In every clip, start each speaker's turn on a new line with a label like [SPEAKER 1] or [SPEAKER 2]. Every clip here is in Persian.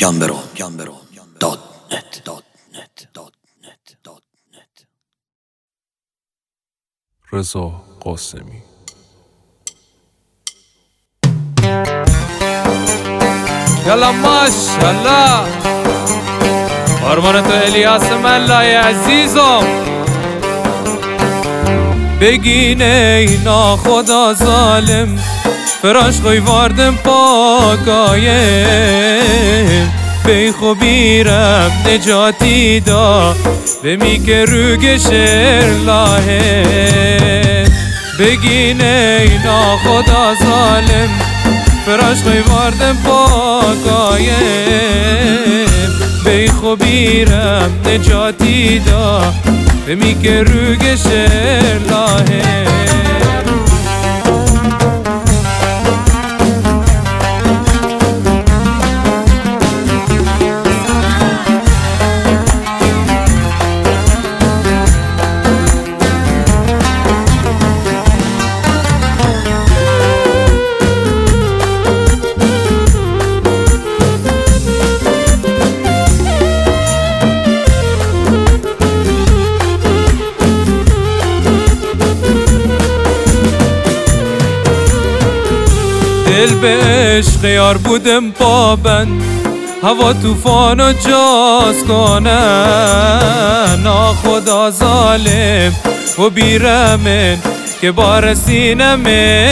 [SPEAKER 1] رضا قاسمی.
[SPEAKER 2] یالا ماشالله قربان تو الیاس ملای عزیزم. بگین ای ناخدا ظالم فراش خوی واردم پاکایم بی خوبیرم نجاتی دا بمی که روگ شیر لاهه. بگین ای ناخدا ظالم فراش خوی واردم پاکایم بی خوبیرم نجاتی دا بمی که روگ شیر لاهه. دل به عشق یار بودم پابند هوا توفان و جاز کنن ناخدا ظالم و بیرمن که بار سینم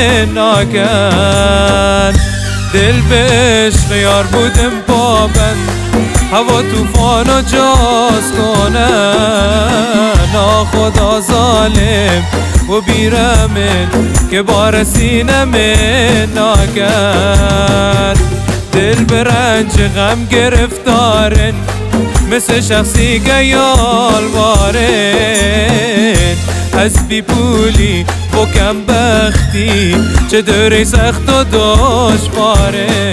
[SPEAKER 2] ناکن. دل به عشق یار بودم پابند هوا توفان و جاز کنن ناخدا ظالم و بیرمن که بار سینم ناکن. دل به رنج غم گرفتارن مثل شخصی که یالوارن از بی پولی و کم بختی چه دوری سخت و دشواره.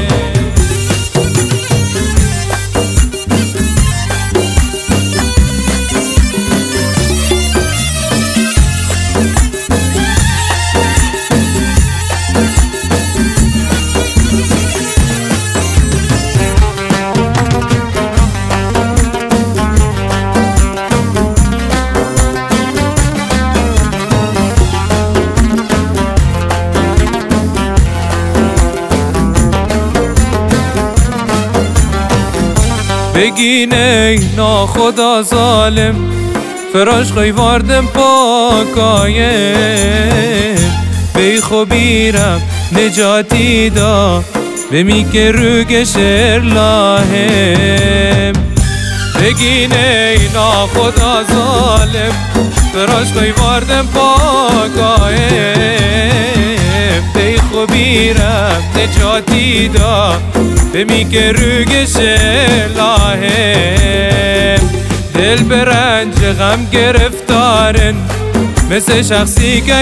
[SPEAKER 2] بگین ای ناخدا ظالم فراش خوی واردم پاکایم بی خوبیرم نجاتی دا بمی که روگ شیر لاهم. بگین ای ناخدا ظالم فراش خوی واردم پاکایم بی خوبیرم نجاتی دا بمی که روگ شیر لاهم. دل به رنج غم گرفتارن مثل شخصی که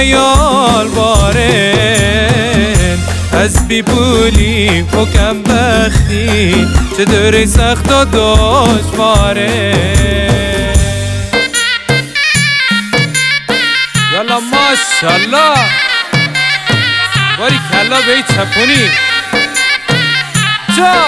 [SPEAKER 2] یالوارن از بی پولی و کم بختی چه دوری سخت و دشواره. یالا ماشالله باری کلا به چپونی جا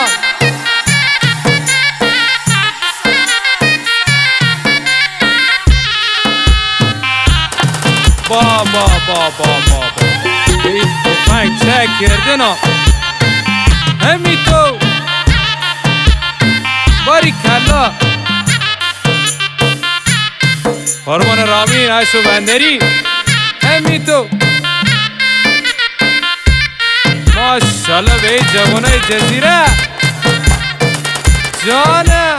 [SPEAKER 2] بابا این توفنگ چه کردن ها همی تو باری کلا فرمان رامین عشو بندری همی تو ماشالله به این جوانای جزیره جانم.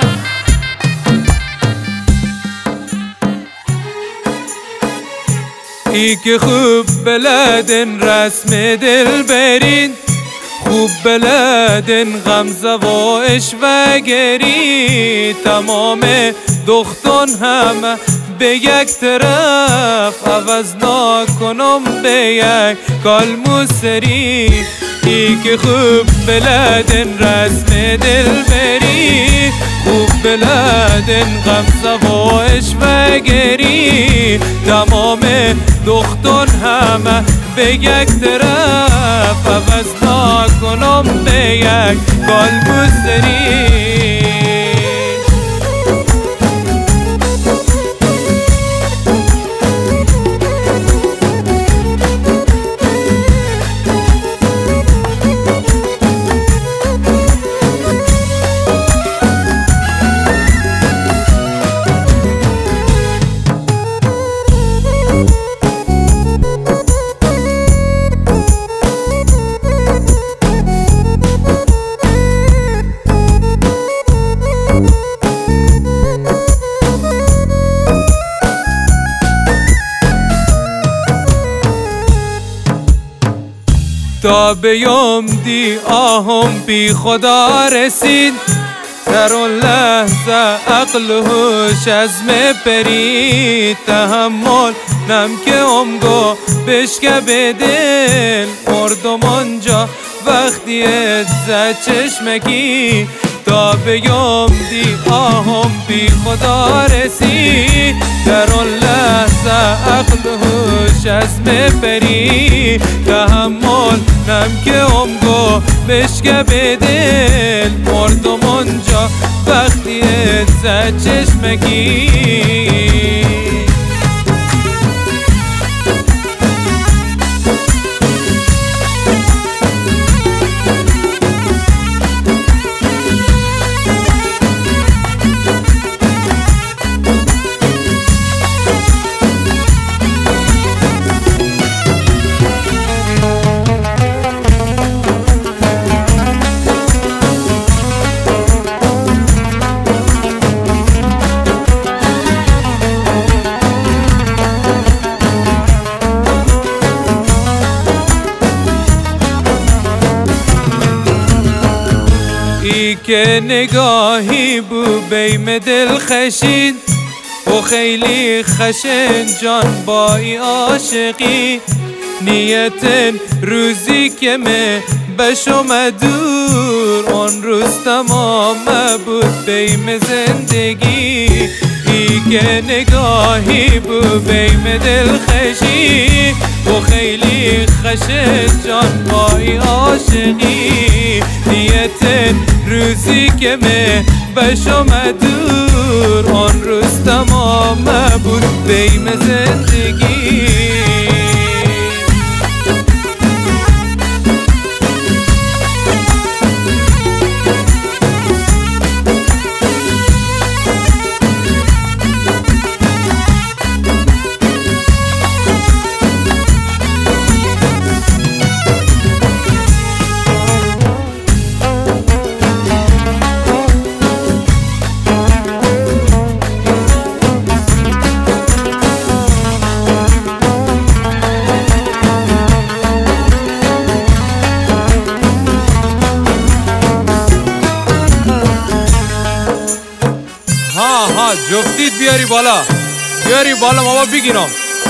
[SPEAKER 2] ای که خوب بلدن رسم دل برین خوب بلدن غمزه و اشوگری تمام دختان همه به یک طرف عوض نکنم به یک کالموسری. ای که خوب بلدن رسم دل بری خوب بلدن غمزه و اشوگری تمام دختان همه به یک طرف عوض نکنم به یک کالبوسری. تا به یوم دی آهم بی خدا رسید. در اون لحظه عقل و هوش از پرید. تحمل نم که امگو بشکه به دل مردم آنجا وقتی ازد چشمکی. تا به یوم دی آهم بی خدا رسید. در اون لحظه عقل و هوش از پرید. تحمل نم که امگو بشکه به دل مردم آنجا وقتی ازد چشمکی. ای که نگاهی بو بیم دل خشید و خیلی خشن جان با ای عاشقی. نیتن روزی که من بشم دور اون روز تمام بود بیم زندگی. ای که نگاهی بو بیم دل خشید و خیلی خشن جان با ای عاشقی. نیتن روزی که من بشم دور اون روز تمام بود بیم زندگی. جفتید بیاری بالا، بیاری بالا بابا بگیرم.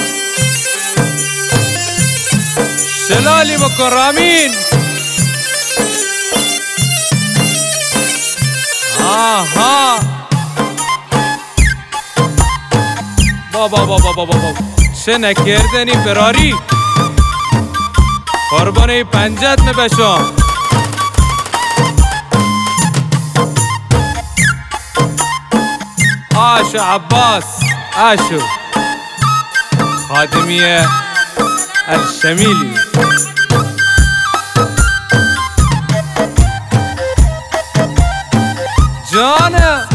[SPEAKER 2] شلالی بکن رامین. آها بابا چه نکردنی فراری. قربانه پنجت بشم. آشو عباس آشو خادمیه الشمیلی. جانه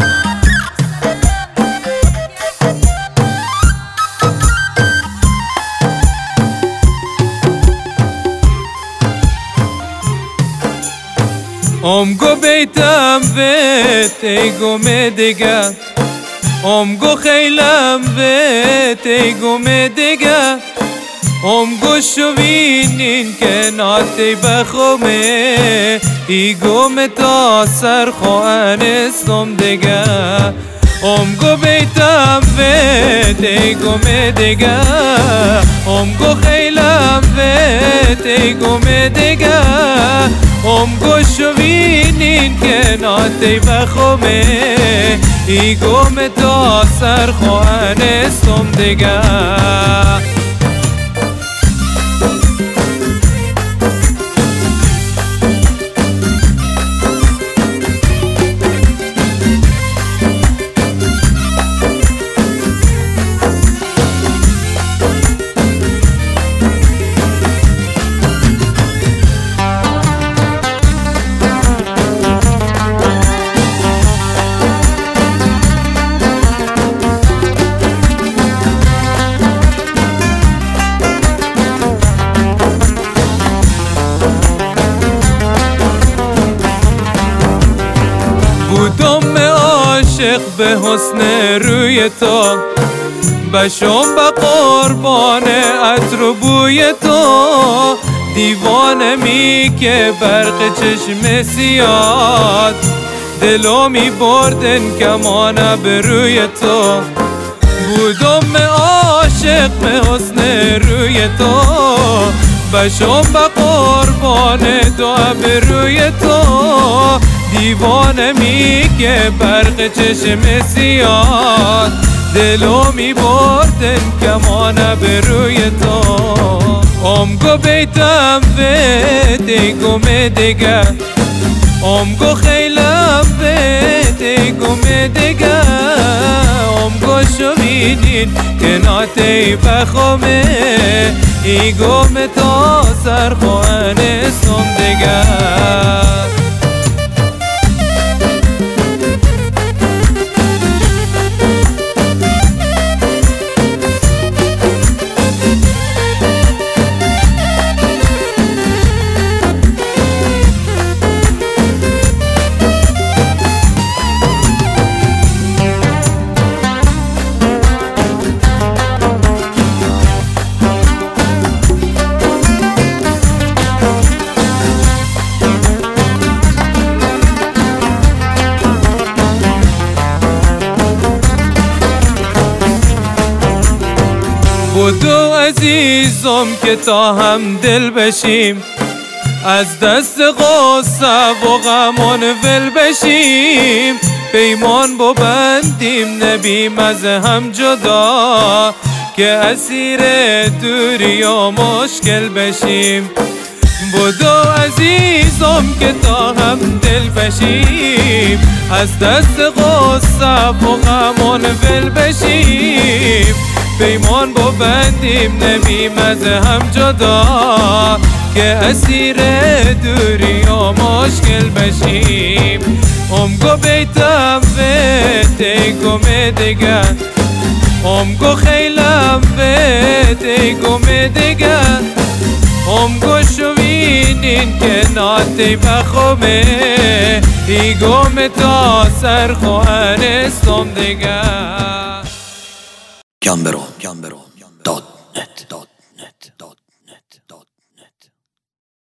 [SPEAKER 2] امگو بیتم ویت ایگو میدگه. امگو خیلم ویت ایگو میدگه. امگو شوینین که ناتی بخومه ایگو متاثر خوانستم دگه. امگو بیتم ویت ایگو میدگه. امگو خیلم ویت ایگو میدگه. امگو شوینین که ناتی بخومه ایگو متاثر خوانستم دگه. بودم عاشق به حسن روی تو، بشم به قربان عطر و بوی تو. دیوانه می که برق چشم سیاد دلو می بردن کمان بروی تو بودم عاشق به حسن روی تو بشم به قربان دو بروی تو دیوانه می که برق چشم سیاد دلو می بردن کمان بروی تو امگو بیتم و دیگو می دیگه امگو خیلم و دیگو می دیگه امگو شویدین که ناتی بخومه ایگو می تا سرخوانه سم دیگه بودو عزیزم که تا هم دل بشیم از دست غصه و غمان ول بشیم پیمان ببندیم نبیم از هم جدا که اسیر دوری و مشکل بشیم بودو عزیزم که تا هم دل بشیم از دست غصه و غمان ول بشیم پیمان ببندیم نمیم از هم جدا که اسیر دوری و مشکل بشیم امگو بیتم و دیگو می دیگه امگو خیلم و دیگو می دیگه امگو شوینین که ناتی بخومه ایگو می تا سرخوان سم دیگه
[SPEAKER 3] Canberro.net